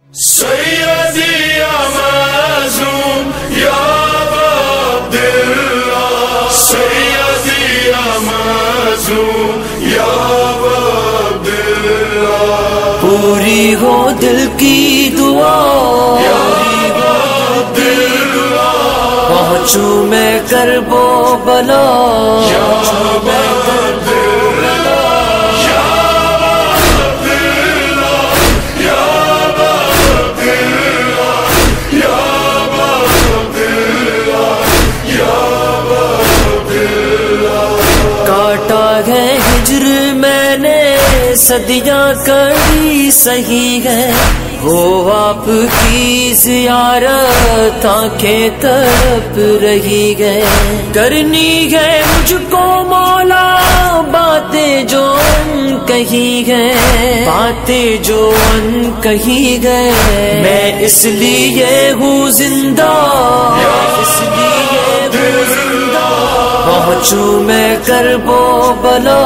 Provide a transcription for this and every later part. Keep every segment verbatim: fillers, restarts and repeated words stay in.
سیدی یا معصوم یا عبداللہ، سیدی یا معصوم یا عبداللہ، پوری ہو دل کی دعا یا عبداللہ، پہنچوں میں کرب و بلا یا عبداللہ، یا عبداللہ، یا عبداللہ، یا عبداللہ، یا عبداللہ۔ کاٹا ہے ہجر میں نے صدیاں کری صحیح ہے، وہ آپ کی زیارت آنکھیں تڑپ رہی ہے، کرنی ہے مجھ کو مولا باتیں جو ان کہی گئے، باتیں جو ان کہی گئے، میں اس لیے ہوں زندہ، اس لیے ہوں زندہ، پہنچوں میں کرب و بلا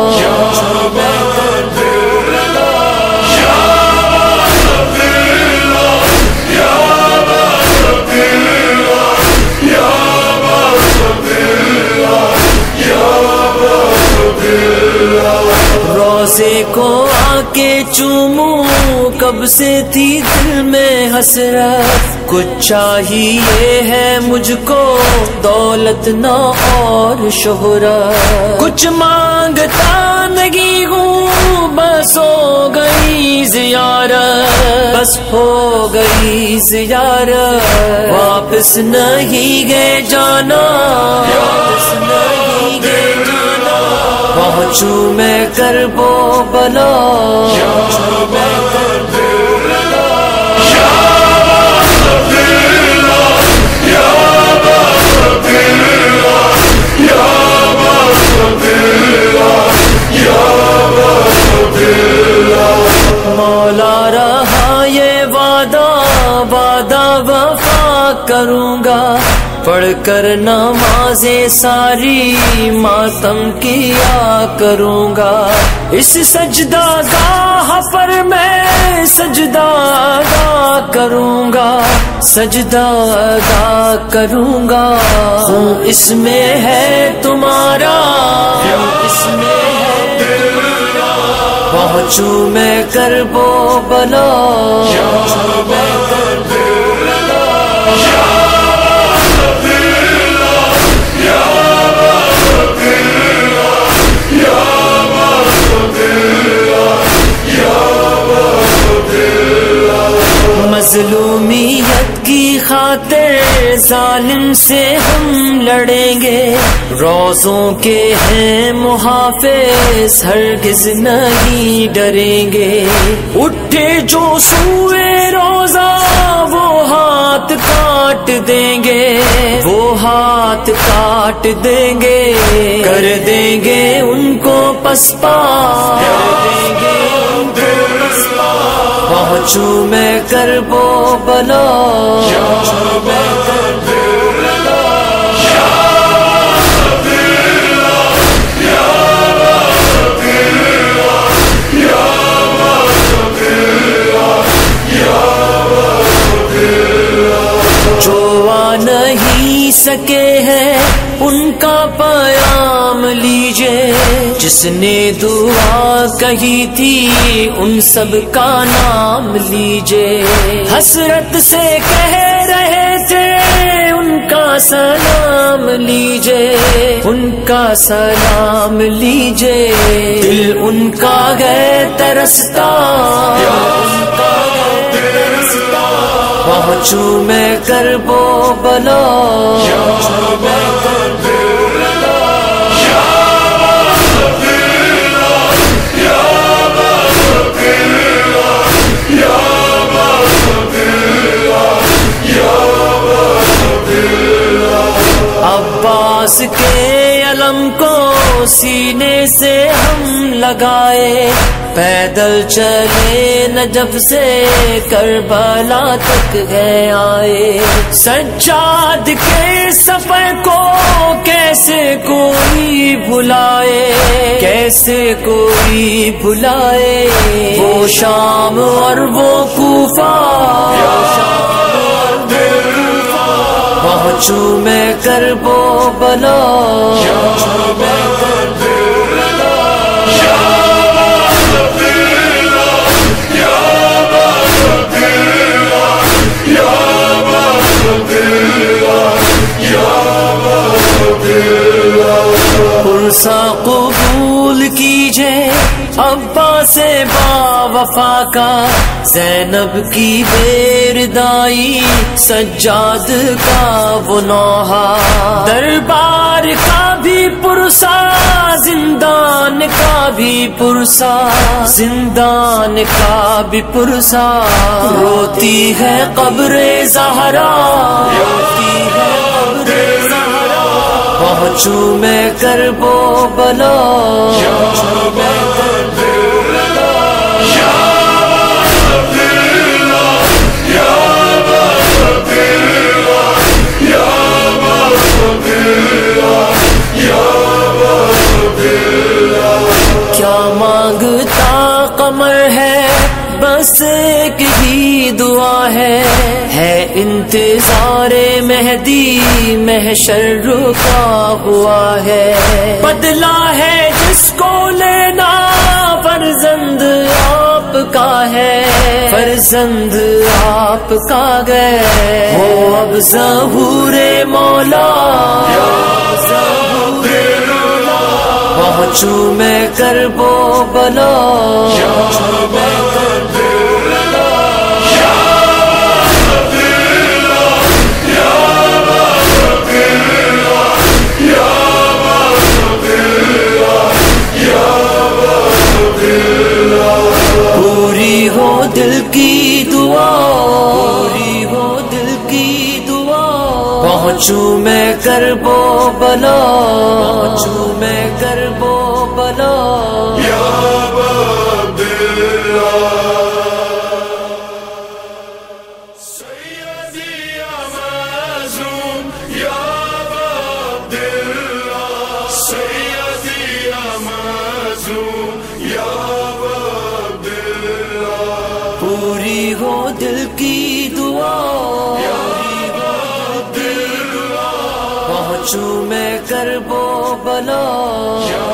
روزے کو آ کے چوموں، کب سے تھی دل میں حسرت، کچھ چاہیے ہے مجھ کو دولت نہ اور شہرت، کچھ مانگتا نہیں ہوں بس ہو گئی زیارت، بس ہو گئی زیارت، واپس نہیں گئے جانا، واپس نہیں گئے جانا، پہنچوں میں کرب و بلا مولا رہا یہ وعدہ، وعدہ وفا کروں گا، پڑھ کر نمازیں ساری ماتم کیا کروں گا، اس سجدہ گاہ پر میں سجدہ گاہ کروں گا، سجدہ گاہ کروں گا، ہوں اس میں ہے تمہارا، اس میں ہے تمہارا، پہنچوں میں کرب و بلا مظلومیت کی خاطر ظالم سے ہم لڑیں گے، روزوں کے ہیں محافظ ہرگز نہیں ڈریں گے، اٹھے جو سوئے روزہ وہ ہاتھ کاٹ دیں گے، وہ ہاتھ کاٹ دیں گے، کر دیں گے ان کو پسپا، کر دیں گے ان کو پسپا، پہنچوں میں کرب و بلا جو آ نہیں سکے ہیں ان کا پیام لیجے، جس نے دعا کہی تھی ان سب کا نام لیجے، حسرت سے کہہ رہے تھے ان کا سلام لیجے، ان کا سلام لیجے، دل ان کا ہے ترستا، ان کا ہے ترستا، پہنچوں میں کرب و بلا عباس کے علم کو سینے سے ہم لگائے، پیدل چلے نجف سے کربلا تک ہے آئے، سجاد کے سفر کو کیسے کوئی بھلائے، کیسے کوئی بھلائے، وہ شام اور وہ کوفہ پہنچوں میں کربو بلا پرسا قبول کیجئے ابا سے با وفا کا، زینب کی بیردائی سجاد کا وہ نوحہ، دربار کا بھی پرسا زندان کا بھی پرسا، زندان کا بھی پرسا، روتی ہے قبر زہرا، روتی ہے قبر زہرا، پہنچوں میں کربو بلا، کیا مانگتا قمر ہے بس ایک ہی دعا ہے، ہے انتظار مہدی محشر رکا ہوا ہے، بدلہ ہے جس کو لینا فرزند آپ کا ہے، فرزند آپ کا گئے ہو اب ظہور مولا، پہنچوں میں کربو بلا، پوری ہو دل کی دعا، پوری ہو دل کی دعا، پہنچوں میں کربو بلا، پہنچوں میں کربو بلا، یا عبداللہ سیدی یا معصوم، یا عبداللہ سیدی یا معصوم، یا عبداللہ پوری ہو دل کی دعا، پہنچوں میں کربو بلا۔